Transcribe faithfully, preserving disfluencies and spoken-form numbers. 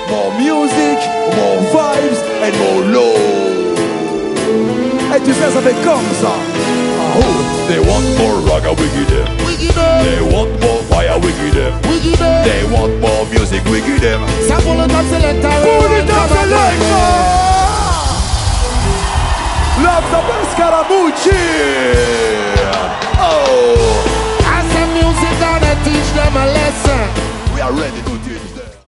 more music, more vibes and more love. Et tu sais, ça fait comme ça. Oh, they want more rock, we give them. We give them. They want more fire, we give them. We give them. They want more music, we give them. Ça pour le top selector. Pour le top selector. Love the best Scaramucci. Oh. I said music gonna teach them a lesson. We are ready to